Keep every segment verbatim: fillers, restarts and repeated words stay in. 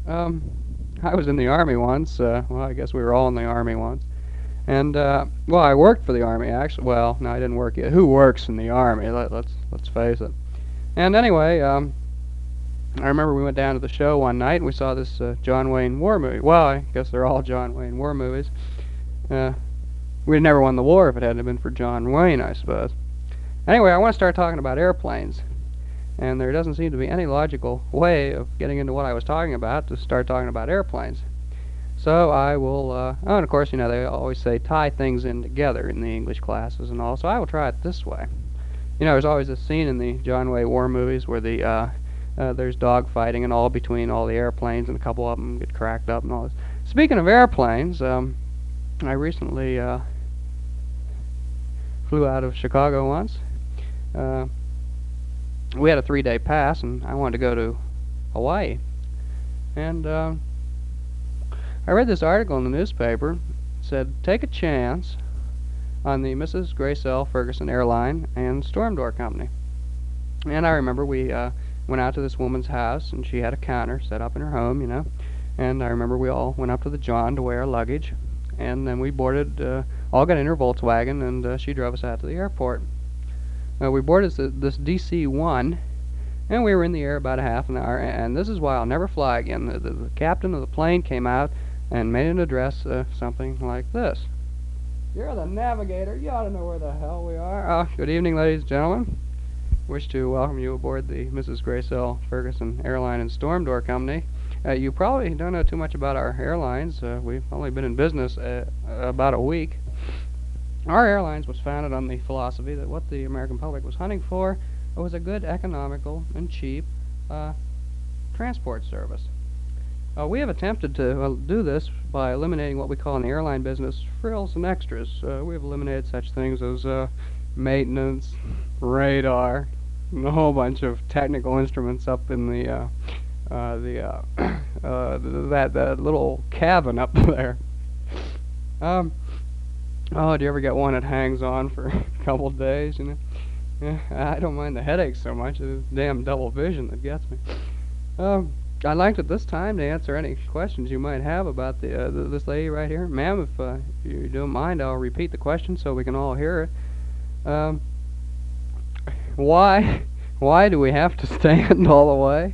Um, I was in the Army once. Uh, well, I guess we were all in the Army once. And, uh, well, I worked for the Army, actually. Well, no, I didn't work yet. Who works in the Army? Let, let's, let's face it. And anyway, um, I remember we went down to the show one night and we saw this uh, John Wayne war movie. Well, I guess they're all John Wayne war movies. Uh, we'd never won the war if it hadn't been for John Wayne, I suppose. Anyway, I want to start talking about airplanes. And there doesn't seem to be any logical way of getting into what I was talking about to start talking about airplanes. So I will, uh, oh, and of course, you know, they always say tie things in together in the English classes and all, so I will try it this way. You know, there's always this scene in the John Wayne war movies where the, uh, uh, there's dog fighting and all between all the airplanes, and a couple of them get cracked up and all this. Speaking of airplanes, um, I recently, uh, flew out of Chicago once. Uh, we had a three-day pass, and I wanted to go to Hawaii. And, um, I read this article in the newspaper. It said, take a chance on the Missus Grace L. Ferguson Airline and Storm Door Company. And I remember we uh, went out to this woman's house, and she had a counter set up in her home, you know. And I remember we all went up to the John to weigh our luggage. And then we boarded, uh, all got in her Volkswagen, and uh, she drove us out to the airport. Uh, we boarded this, this D C one, and we were in the air about a half an hour. And this is why I'll never fly again. The, the, the captain of the plane came out and made an address, uh, something like this. You're the navigator. You ought to know where the hell we are. Uh, good evening, ladies and gentlemen. Wish to welcome you aboard the Missus Grace L. Ferguson Airline and Storm Door Company. Uh, you probably don't know too much about our airlines. Uh, we've only been in business uh, about a week. Our airlines was founded on the philosophy that what the American public was hunting for was a good, economical, and cheap uh, transport service. Uh, we have attempted to uh, do this by eliminating what we call in the airline business frills and extras. Uh, we have eliminated such things as uh, maintenance, radar, and a whole bunch of technical instruments up in the uh, uh, the uh, uh, that that little cabin up there. Um, oh, do you ever get one that hangs on for a couple of days? You know, yeah, I don't mind the headaches so much. It's damn double vision that gets me. Um. I'd like at this time to answer any questions you might have about the, uh, the this lady right here. Ma'am, if uh, you don't mind, I'll repeat the question so we can all hear it. Um, why, why do we have to stand all the way?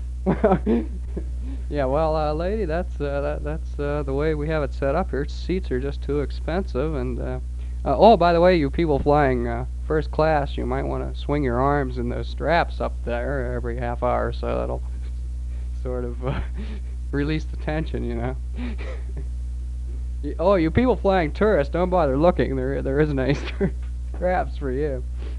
Yeah, well, uh, lady, that's uh, that, that's uh, the way we have it set up here. Seats are just too expensive, and uh, uh, oh, by the way, you people flying uh, first class, you might want to swing your arms in those straps up there every half hour, so that'll sort of uh, release the tension, you know. Oh, you people flying tourists, don't bother looking. There, there isn't any straps for you.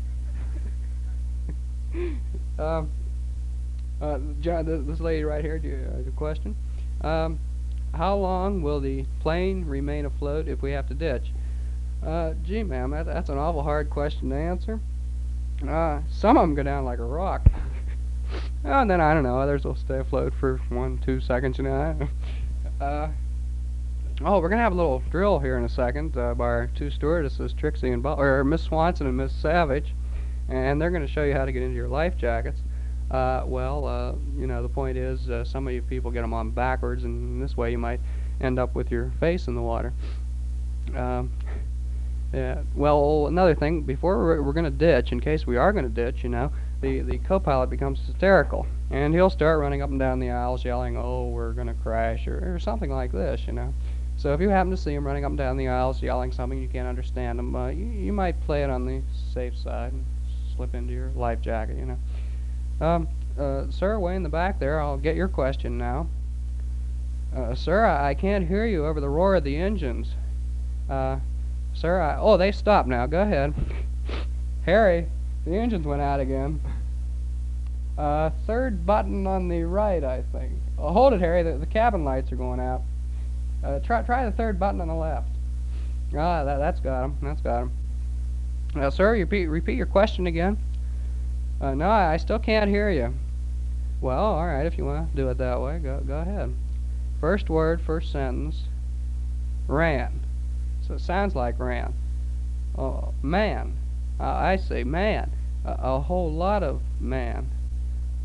um, uh, John, this, this lady right here, do you have a question? Um, how long will the plane remain afloat if we have to ditch? Uh, gee, ma'am, that, that's an awful hard question to answer. Uh, some of them go down like a rock. And then, I don't know, others will stay afloat for one, two seconds, you know. Uh, oh, we're going to have a little drill here in a second uh, by our two stewardesses, Trixie and Bob, or Miss Swanson and Miss Savage, and they're going to show you how to get into your life jackets. Uh, well, uh, you know, the point is, uh, some of you people get them on backwards, and this way you might end up with your face in the water. Um, yeah, well, another thing, before we're, we're going to ditch, in case we are going to ditch, you know, the, the co-pilot becomes hysterical, and he'll start running up and down the aisles yelling, oh, we're going to crash, or, or something like this, you know. So if you happen to see him running up and down the aisles yelling something you can't understand him, uh, you, you might play it on the safe side and slip into your life jacket, you know. Um, uh, sir, way in the back there, I'll get your question now. Uh, sir, I, I can't hear you over the roar of the engines. Uh, sir, I, oh, they stopped now. Go ahead. Harry, the engines went out again. Uh, third button on the right, I think. Oh, hold it, Harry. The, the cabin lights are going out. Uh, try try the third button on the left. Ah, that, that's got him. That's got him. Now, sir, repeat repeat your question again. Uh, no, I, I still can't hear you. Well, all right. If you want to do it that way, go go ahead. First word, first sentence. Ran. So it sounds like ran. Oh, man. Uh, I say man. A, a whole lot of man.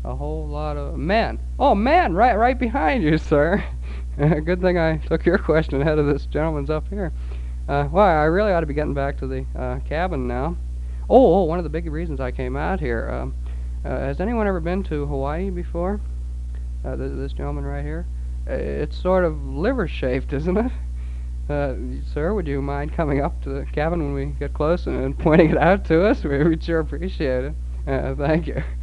a whole lot of men. Oh, man, right, right behind you, sir. Good thing I took your question ahead of this gentleman's up here. Uh, well, I really ought to be getting back to the uh, cabin now. Oh, oh, one of the big reasons I came out here. Um, uh, has anyone ever been to Hawaii before? Uh, th this gentleman right here. Uh, it's sort of liver-shaped, isn't it? Uh, sir, would you mind coming up to the cabin when we get close and, and pointing it out to us? We, we'd sure appreciate it. Uh, thank you.